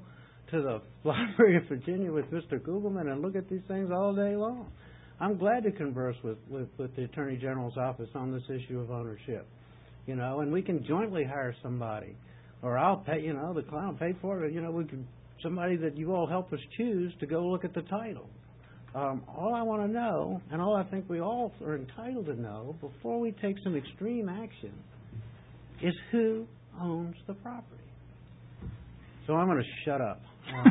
to the Library of Virginia with Mr. Kugelman and look at these things all day long. I'm glad to converse with the Attorney General's office on this issue of ownership, you know, and we can jointly hire somebody, or I'll pay, you know, the client will pay for it, you know, we can, somebody that you all help us choose to go look at the title. All I want to know, and all I think we all are entitled to know, before we take some extreme action, is who owns the property. So I'm going to shut up.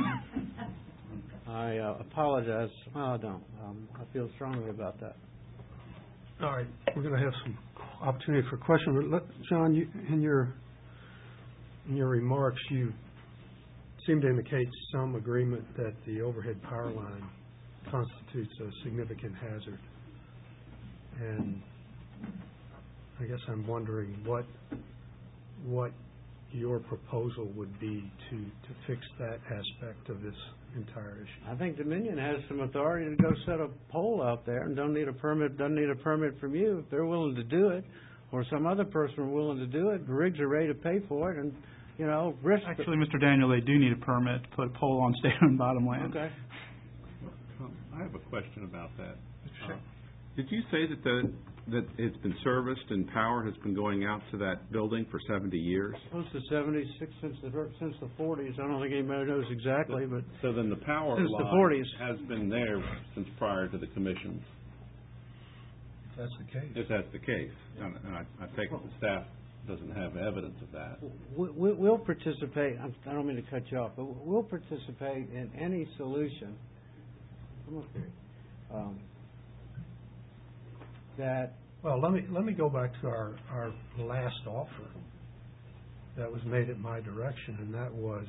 I apologize. Well, I don't. I feel strongly about that. All right, we're going to have some opportunity for questions. John, you, in your remarks, you seem to indicate some agreement that the overhead power line constitutes a significant hazard. And I guess I'm wondering what your proposal would be to fix that aspect of this entire issue. I think Dominion has some authority to go set a pole out there and doesn't need a permit from you. If they're willing to do it, or some other person are willing to do it, the rigs are ready to pay for it, and, you know, risk. Actually, Mr. Daniel, they do need a permit to put a pole on state-owned bottomland. Okay. I have a question about that. Did you say that it's been serviced and power has been going out to that building for 70 years? Close to 76 since the 40s. I don't think anybody knows exactly, but So then the power since the line 40s. has been there since prior to the commission, If that's the case. if that's the case. And I take it the staff doesn't have evidence of that. We'll participate. I don't mean to cut you off, but we'll participate in any solution. Come up here. That. Well, let me go back to our last offer that was made at my direction, and that was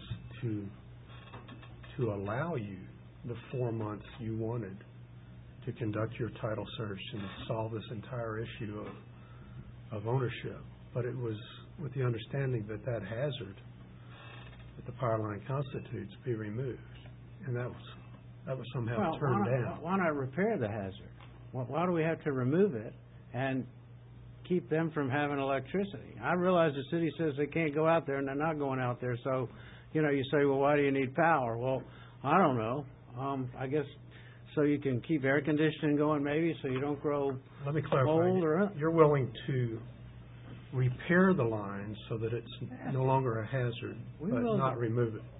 to allow you the 4 months you wanted to conduct your title search and solve this entire issue of ownership. But it was with the understanding that hazard that the power line constitutes be removed, and that was somehow turned down. Why not repair the hazard? Why do we have to remove it and keep them from having electricity? I realize the city says they can't go out there, and they're not going out there. So, you know, you say, well, why do you need power? Well, I don't know. I guess so you can keep air conditioning going, maybe, so you don't grow mold. Let me clarify. You're willing to repair the line so that it's no longer a hazard, but not remove it.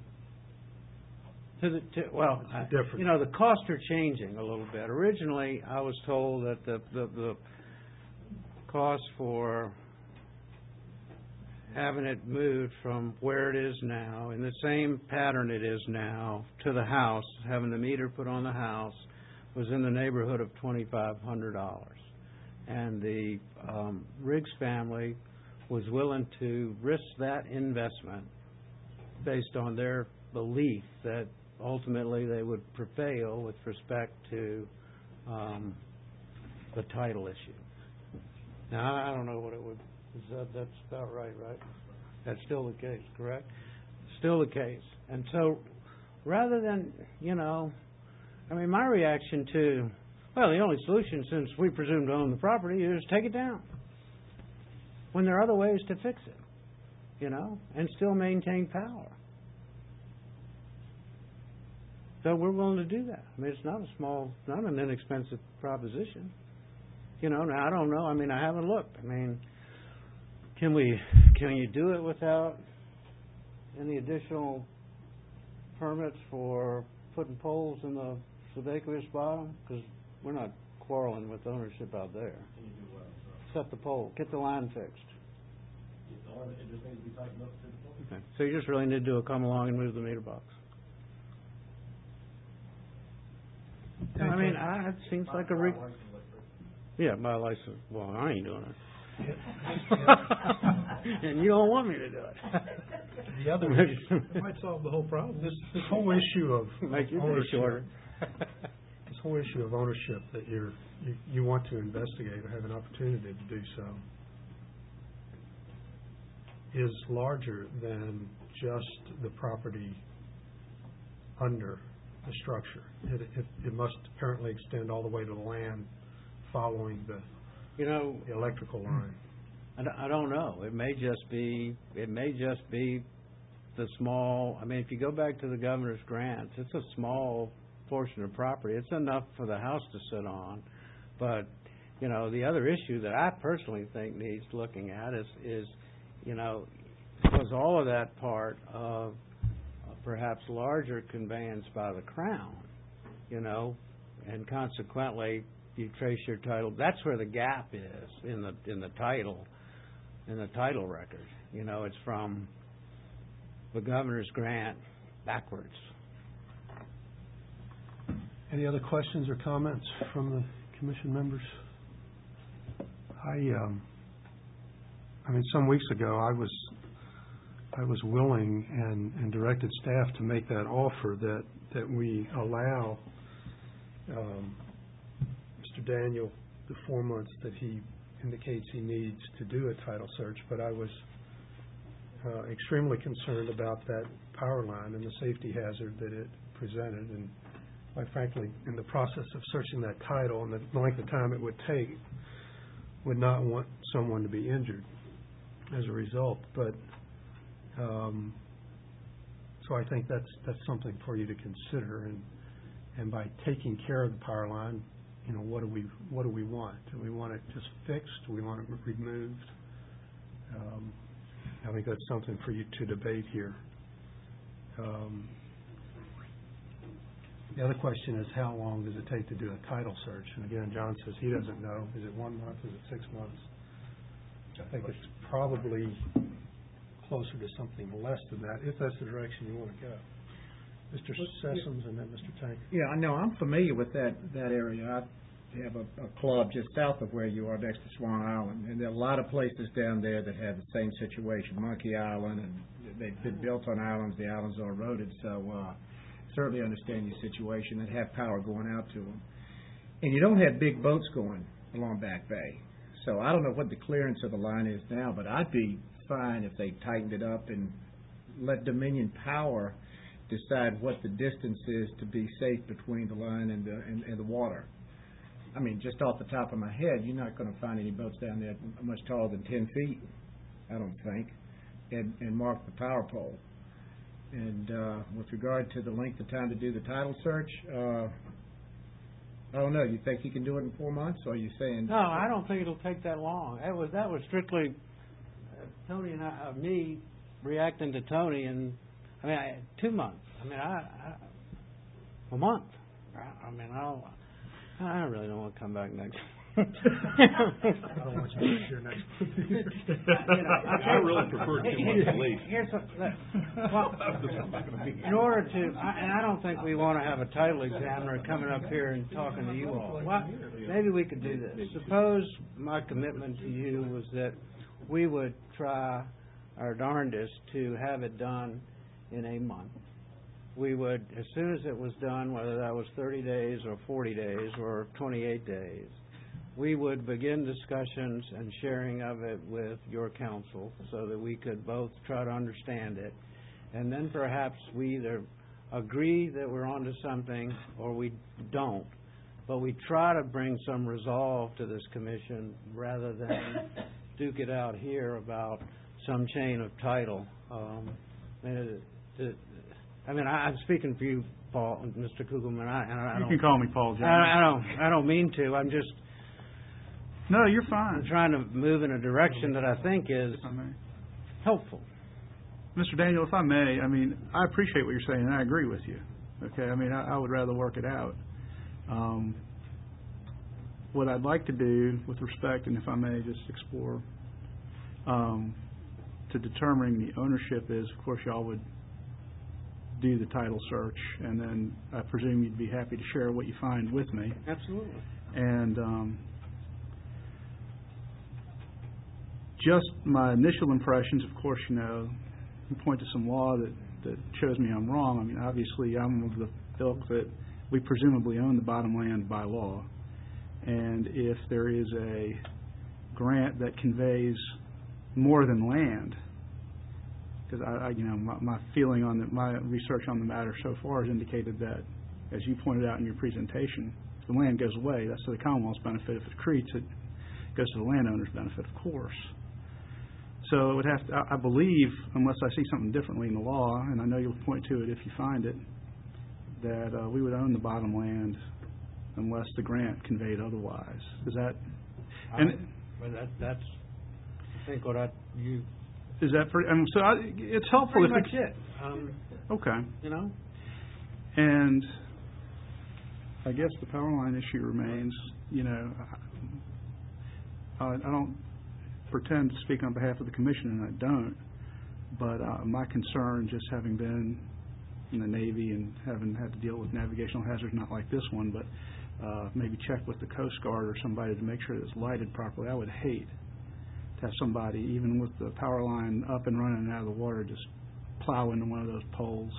You know, the costs are changing a little bit. Originally, I was told that the cost for having it moved from where it is now, in the same pattern it is now, to the house, having the meter put on the house, was in the neighborhood of $2,500. And the Riggs family was willing to risk that investment based on their belief that ultimately they would prevail with respect to the title issue. Now, I don't know what it would, that's about right? That's still the case, correct? Still the case. And so, rather than, you know, I mean, my reaction to, well, the only solution, since we presume to own the property, is take it down. When there are other ways to fix it, you know, and still maintain power. So we're willing to do that. I mean, it's not not an inexpensive proposition. You know, now I don't know. I mean, I haven't looked. I mean, can you do it without any additional permits for putting poles in the subaqueous bottom? Because we're not quarreling with ownership out there. Can you do what? Set the pole. Get the line fixed. It just needs to be tightened up to the pole. Okay. So you just really need to come along and move the meter box. I mean, it seems like a yeah, my license. Well, I ain't doing it. And you don't want me to do it. The other Might solve the whole problem. This whole issue of Make your day ownership, shorter. this whole issue of ownership that you want to investigate or have an opportunity to do so is larger than just the property under the structure. It must apparently extend all the way to the land following the electrical line. I don't know. It may just be the small, I mean, if you go back to the governor's grants, it's a small portion of property. It's enough for the house to sit on. But, you know, the other issue that I personally think needs looking at is, you know, was all of that part of perhaps larger conveyance by the Crown, you know, and consequently you trace your title. That's where the gap is in the title record. You know, it's from the governor's grant backwards. Any other questions or comments from the commission members? I mean, some weeks ago I was willing and directed staff to make that offer that we allow Mr. Daniel the 4 months that he indicates he needs to do a title search, but I was extremely concerned about that power line and the safety hazard that it presented, and quite frankly, in the process of searching that title and the length of time it would take, would not want someone to be injured as a result. But so I think that's something for you to consider, and by taking care of the power line, you know, what do we want? Do we want it just fixed? Do we want it removed? I think that's something for you to debate here. The other question is, how long does it take to do a title search? And again, John says he doesn't know. Is it 1 month? Is it 6 months? I think it's probably closer to something less than that, if that's the direction you want to go. Mr. Sessoms and then Mr. Tank. Yeah, I know. I'm familiar with that area. I have a club just south of where you are, next to Swan Island, and there are a lot of places down there that have the same situation. Monkey Island, and they've been built on islands. The islands are eroded, so certainly understand your situation and have power going out to them. And you don't have big boats going along Back Bay. So I don't know what the clearance of the line is now, but I'd be fine if they tightened it up and let Dominion Power decide what the distance is to be safe between the line and the water. I mean, just off the top of my head, you're not going to find any boats down there much taller than 10 feet, I don't think, and mark the power pole. And with regard to the length of time to do the title search, I don't know. You think you can do it in 4 months, or are you saying? No, I don't think it'll take that long. That was strictly Tony and me reacting to Tony, and I mean 2 months. I mean, a month. I mean, I really don't want to come back next. I don't want you to be here next month. I really prefer 2 months at least. Here's in order to, and I don't think we want to have a title examiner coming up here and talking to you all. Well, maybe we could do this. Suppose my commitment to you was that we would try our darndest to have it done in a month. We would, as soon as it was done, whether that was 30 days or 40 days or 28 days, we would begin discussions and sharing of it with your council so that we could both try to understand it. And then perhaps we either agree that we're onto something or we don't. But we try to bring some resolve to this commission rather than duke it out here about some chain of title. I mean, I'm speaking for you, Paul, and Mr. Kugelman. I don't. You can call me Paul, John. I don't mean to. I'm just. No, you're fine. I'm trying to move in a direction that I think is helpful. Mr. Daniel, if I may, I mean, I appreciate what you're saying, and I agree with you. Okay, I mean, I would rather work it out. What I'd like to do, with respect, and if I may just explore, to determining the ownership is, of course, y'all would do the title search, and then I presume you'd be happy to share what you find with me. Absolutely. And just my initial impressions, of course, you know, you point to some law that shows me I'm wrong. I mean, obviously, I'm of the ilk that we presumably own the bottom land by law. And if there is a grant that conveys more than land, because my feeling on my research on the matter so far has indicated that, as you pointed out in your presentation, if the land goes away, that's to the Commonwealth's benefit. If it accretes, it goes to the landowner's benefit, of course. So it would have to, I believe, unless I see something differently in the law, and I know you'll point to it if you find it, that we would own the bottom land unless the grant conveyed otherwise. Is that, Well, that's, I think, you, is that pretty, it's helpful pretty if much it. Okay. You know? And I guess the power line issue remains, I don't pretend to speak on behalf of the commission, and I don't, but my concern, just having been in the Navy and having had to deal with navigational hazards, not like this one, but maybe check with the Coast Guard or somebody to make sure that it's lighted properly. I would hate to have somebody, even with the power line up and running and out of the water, just plow into one of those poles.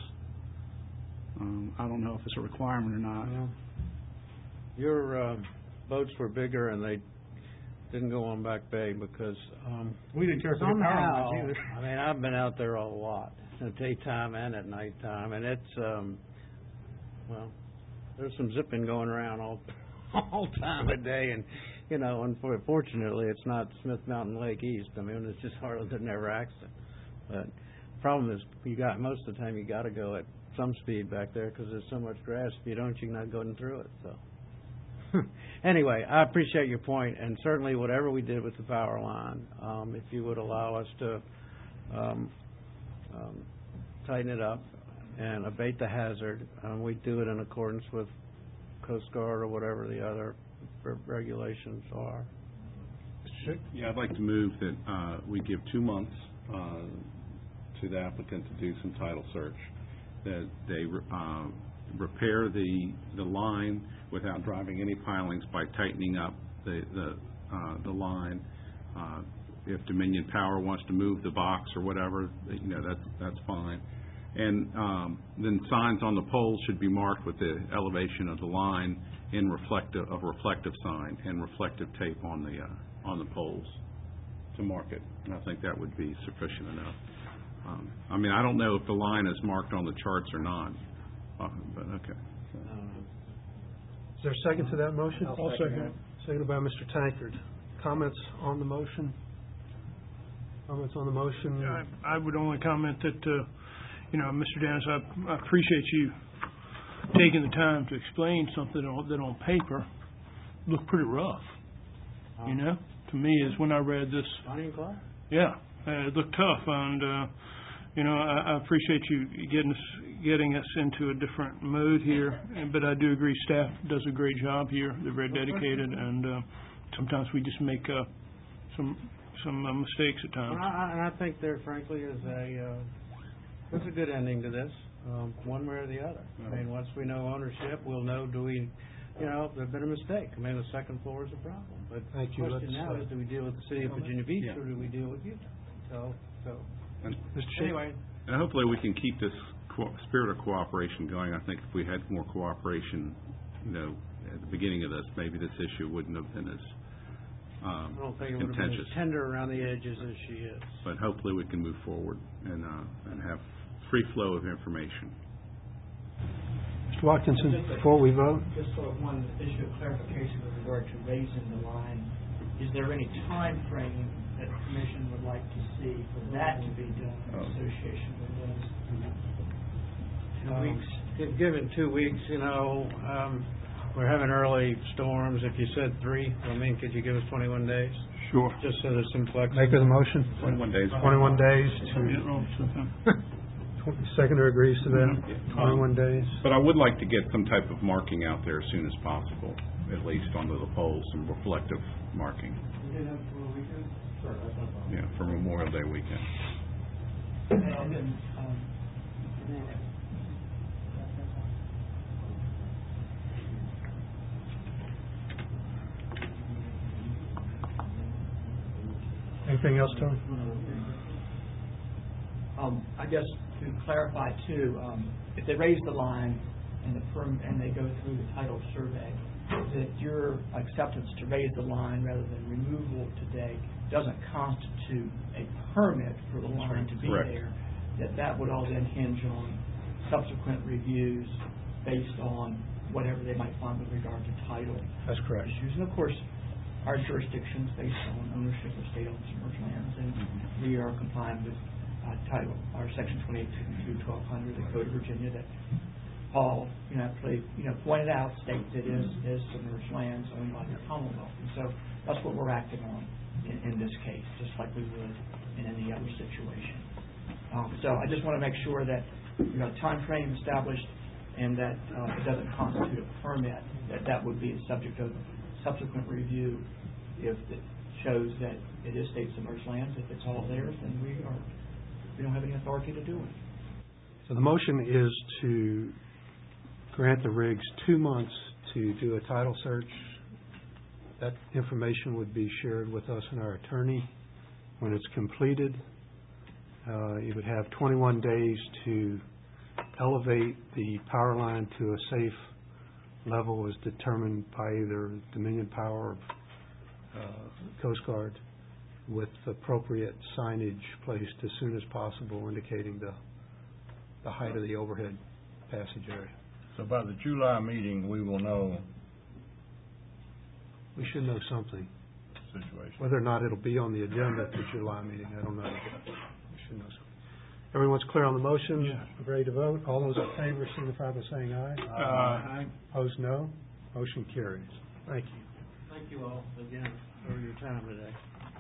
I don't know if it's a requirement or not. Well, your boats were bigger and they didn't go on Back Bay because We didn't care for the power somehow, lines either. I mean, I've been out there a lot, at daytime and at nighttime, and it's, well, there's some zipping going around all time of day, and, unfortunately, it's not Smith Mountain Lake East. I mean, it's just hardly, there's never accident. But the problem is, most of the time, you got to go at some speed back there because there's so much grass. If you don't, you're not going through it, so. Anyway, I appreciate your point, and certainly whatever we did with the power line, if you would allow us to tighten it up and abate the hazard, we'd do it in accordance with Coast Guard or whatever the other regulations are. Yeah, I'd like to move that we give 2 months to the applicant to do some title search, that they repair the line without driving any pilings by tightening up the line. If Dominion Power wants to move the box or whatever, that's fine. And then signs on the poles should be marked with the elevation of the line in reflective sign and reflective tape on the poles to mark it. And I think that would be sufficient enough. I don't know if the line is marked on the charts or not, but okay. Is there a second to that motion? I'll second it. Seconded by Mr. Tankard. Comments on the motion? Comments on the motion? I would only comment that, Mr. Dennis, I appreciate you taking the time to explain something that on paper looked pretty rough. To me, is when I read this. Bonnie and Clyde? Yeah, it looked tough, and I appreciate you getting us into a different mood here. But I do agree, staff does a great job here. They're very dedicated, and sometimes we just make some mistakes at times. And I think there, frankly, is there's a good ending to this, one way or the other. I mean, once we know ownership, we'll know, there's been a mistake. I mean, the second floor is a problem. But Thank the you. question now is, do we deal with the city of Virginia Beach or do we deal with Utah? So anyway. And hopefully we can keep this spirit of cooperation going. I think if we had more cooperation, at the beginning of this, maybe this issue wouldn't have been as I don't think it would have been as tender around the edges as she is. But hopefully we can move forward and have free flow of information. Mr. Watkinson, before we vote? Just sort of one issue of clarification with regard to raising the line. Is there any time frame that the commission would like to see for that to be done in association with this? 2 weeks? Given 2 weeks, we're having early storms. If you said 3, could you give us 21 days? Sure. Just so there's some flexibility. Maker of the motion? 21 days. 21 days to, seconder agrees to that? 21 days? But I would like to get some type of marking out there as soon as possible, at least on the poles, some reflective marking. You did that for a weekend? Sure, that's not a problem. Yeah, for Memorial Day weekend. And then, Anything else, Tony? I guess to clarify too, if they raise the line and they go through the title survey, that your acceptance to raise the line rather than removal today doesn't constitute a permit for the line to be Correct. there, that would all then hinge on subsequent reviews based on whatever they might find with regard to title That's correct. issues. And of course, our jurisdictions based on ownership of state-owned submerged lands, and we are complying with Title, or Section 28 through 1200 of the Code of Virginia that Paul, pointed out, states it is submerged lands owned by the Commonwealth. And so that's what we're acting on in this case, just like we would in any other situation. So I just want to make sure that time frame established, and that it doesn't constitute a permit, that would be the subject of subsequent review if it shows that it is state submerged lands. If it's all theirs, then we don't have any authority to do it. So the motion is to grant the rigs 2 months to do a title search. That information would be shared with us and our attorney. When it's completed, you would have 21 days to elevate the power line to a safe level as determined by either Dominion Power or Coast Guard, with appropriate signage placed as soon as possible indicating the height of the overhead passage area. So by the July meeting, we will know We should know something. the situation. Whether or not it'll be on the agenda at the July meeting, I don't know. We should know something. Everyone's clear on the motion? Yeah. Ready to vote? All those in favor signify by saying aye. Aye. Opposed, no. Motion carries. Thank you. Thank you all again for your time today.